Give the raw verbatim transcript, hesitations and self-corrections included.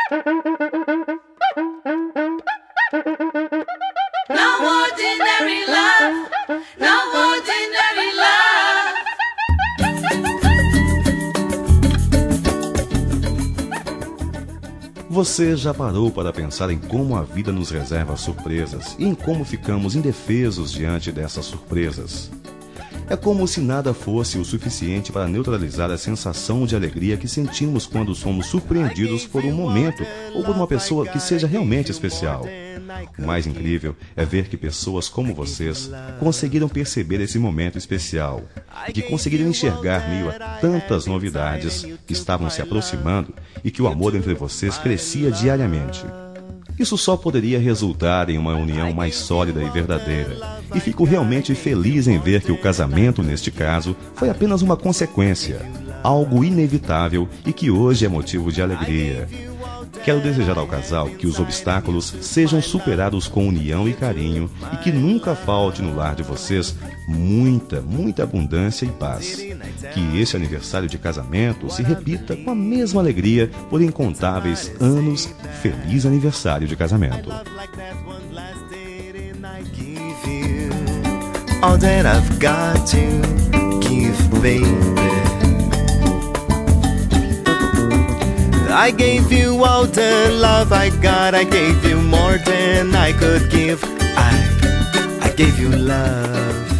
No ordinary love, no ordinary love. Você já parou para pensar em como a vida nos reserva surpresas e em como ficamos indefesos diante dessas surpresas? É como se nada fosse o suficiente para neutralizar a sensação de alegria que sentimos quando somos surpreendidos por um momento ou por uma pessoa que seja realmente especial. O mais incrível é ver que pessoas como vocês conseguiram perceber esse momento especial e que conseguiram enxergar meio a tantas novidades que estavam se aproximando e que o amor entre vocês crescia diariamente. Isso só poderia resultar em uma união mais sólida e verdadeira. E fico realmente feliz em ver que o casamento, neste caso, foi apenas uma consequência, algo inevitável e que hoje é motivo de alegria. Quero desejar ao casal que os obstáculos sejam superados com união e carinho e que nunca falte no lar de vocês muita, muita abundância e paz. Que esse aniversário de casamento se repita com a mesma alegria por incontáveis anos. Feliz aniversário de casamento. All that I've got to give, baby. I gave you all the love I got. I gave you more than I could give. I, I gave you love.